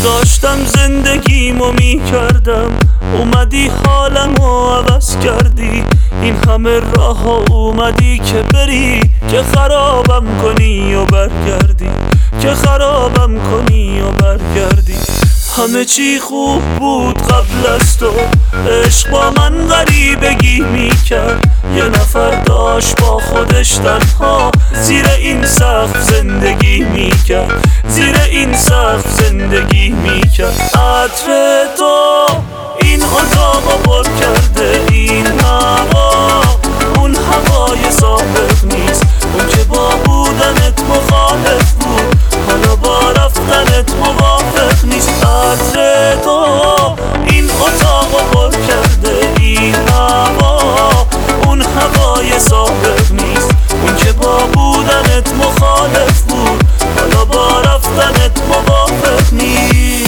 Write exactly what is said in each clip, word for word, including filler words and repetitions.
داشتم زندگیمو میکردم، اومدی حالمو عوض کردی. این همه راه ها اومدی که بری، که خرابم کنی و برگردی، که خرابم کنی و برگردی. همه چی خوب بود قبل از تو، عشق با من غریبگی میکرد. یه نفر داشت با خودش تنها زیر این سقف زندگی میکرد، زیر این سقف زندگی میکرد. عطر تو این اتاقو پر کرده، این هوا اون هوای سابق نیست. اون که با بودنت مخالف بود، حالا با رفتنت موافق نیست. عطر تو این اتاقو پر کرده، این هوا اون هوای سابق نیست. اون که با بودنت مخالف بود، حالا با رفتنت موافق نیست.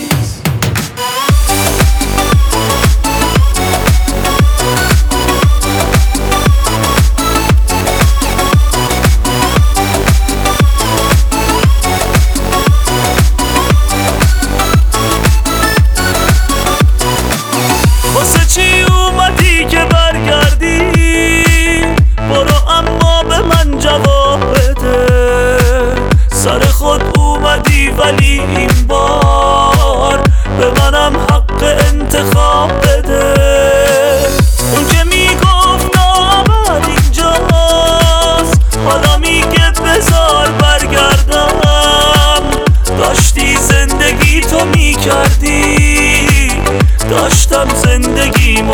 واسه چی اومدی که برگردی؟ برو اما به من جواب بده. سر خود اومدی ولی این بار به منم حق انتخاب بده. اون که میگفت آمد اینجاست، حالا میگه بذار برگردم. داشتی زندگی تو میکردی، داشتم زندگیمو.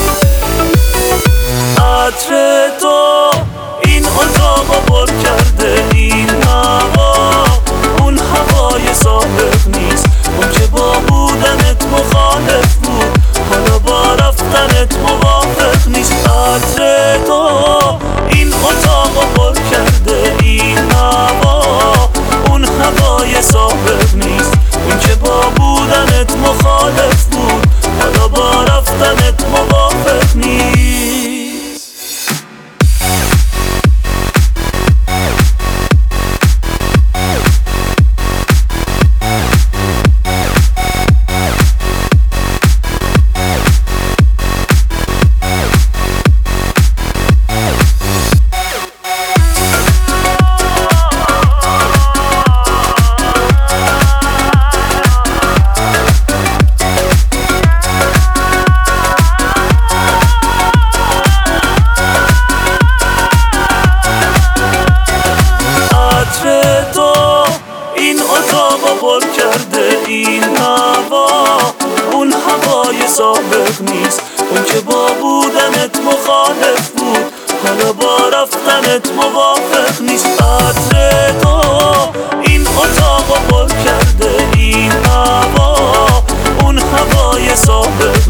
عطر تو این اتاقو پر کرده، این هوا اون هوای سابق نیست. اون که با بودنت مخالف بود، حالا با رفتنت موافق نیست. عطر تو این اتاقو پر کرده، این هوا اون هوای سابق نیست. اون که با بودنت مخالف بود، حالا با رفتنت موافق نیست. اتاقو پر کرده، این هوا اون هوای سابق نیست. اون که با بودنت مخالف بود، حالا با رفتنت موافق نیست. عطر تو این اتاقو پر کرده، این هوا اون هوای سابق